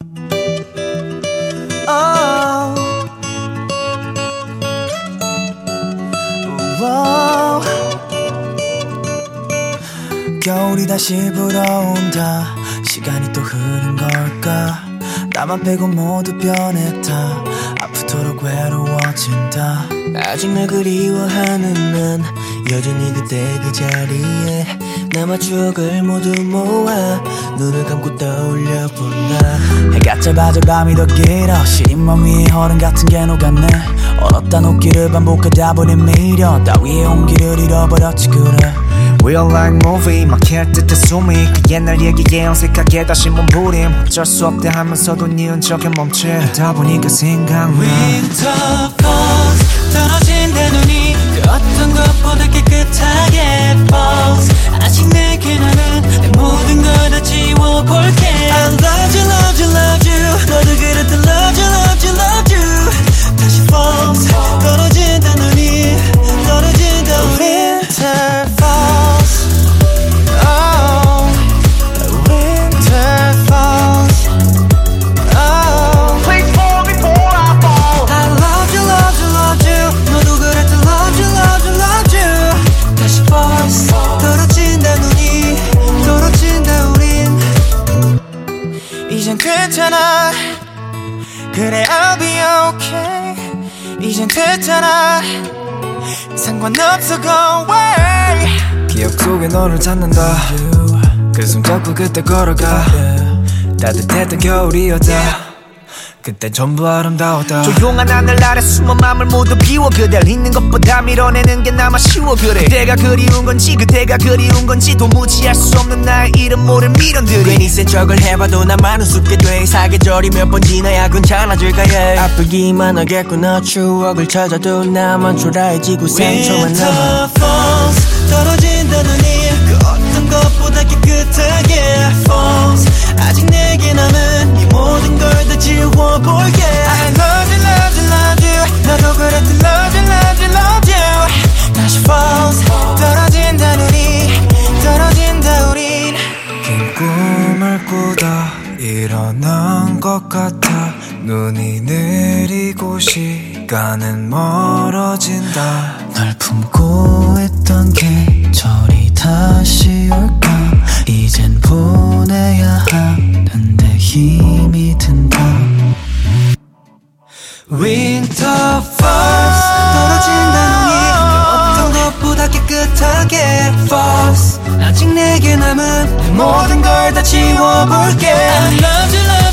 Oh. Wow. 겨울이 다시 불어온다. 시간이 또 흐른 걸까. 나만 빼고 모두 변했다. 아프도록 외로워진다. 아직 날 그리워하는 난 여전히 그때 그 자리에 남아 추억을 모두 모아 눈을 감고 떠올려 본다. 해가 짧아져 밤이 더 길어. 시린 맘 위에 얼음 같은 게 녹았네. 얼었다 녹기를 반복하다 보니 미련 따위의 온기를 잃어버렸지 그래. Real life movie 막힐 듯해 숨이 그 옛날 얘기에 어색하게 다시 몸부림 어쩔 수 없대 하면서도 네 흔적에 멈추다 보니까 생각나. Winter falls 떨어진 내 눈이 그 어떤 것보다 깨끗하게 falls. 아직 내게 나는 내 모든 걸 다 지워볼게. I love you love you love you. 너도 그랬던 love you love you love you. 다시 falls 떨어진다 눈이 떨어진다 우리. Winter falls. Oh, winter falls. Oh, Please fall before I fall. I love you love you love you. 너도 그랬던 love you love you love you. 다시 falls 떨어진다 눈이 떨어진다 우린. 이젠 괜찮아 그래 I'll be okay. 이젠 됐잖아 상관없어 go away. 기억 속에 너를 찾는다. 그 손잡고 그때 걸어가. 따뜻했던 겨울이었다. 그때 전부 아름다웠다. 조용한 하늘 아래 숨은 맘을 모두 비워. 그댈 잊는 것보다 밀어내는 게 나만 쉬워. 그래 그대가 그리운 건지 그대가 그리운 건지 도무지 알 수 없는 나의 이름 모를 미련들이. 괜히 센 척을 해봐도 나만 우습게 돼. 사계절이 몇 번 지나야 괜찮아질까 해. 아프기만 하겠구나. 추억을 찾아도 나만 초라해지고 상처만 남아. Winter falls 떨어진다 눈이 그 어떤 것보다 깨끗하게 falls. 아직 내게 남은 이 모든 걸 다 지워볼게. I love you love you love you. 너도 그랬던 love you love you love you. 다시 falls 떨어진다 눈이 떨어진다 우린. 긴 꿈을 꾸다 일어난 것 같아. 눈이 내리고 시간은 멀어진다. 널 품고 있던 계절이 다시 올까. 이젠 보내야 하는데 힘이 든다. Winter falls 떨어진다 눈이 어떤 것보다 깨끗하게 falls. 아직 내게 남은 내 모든 걸 다 지워볼게. I love you love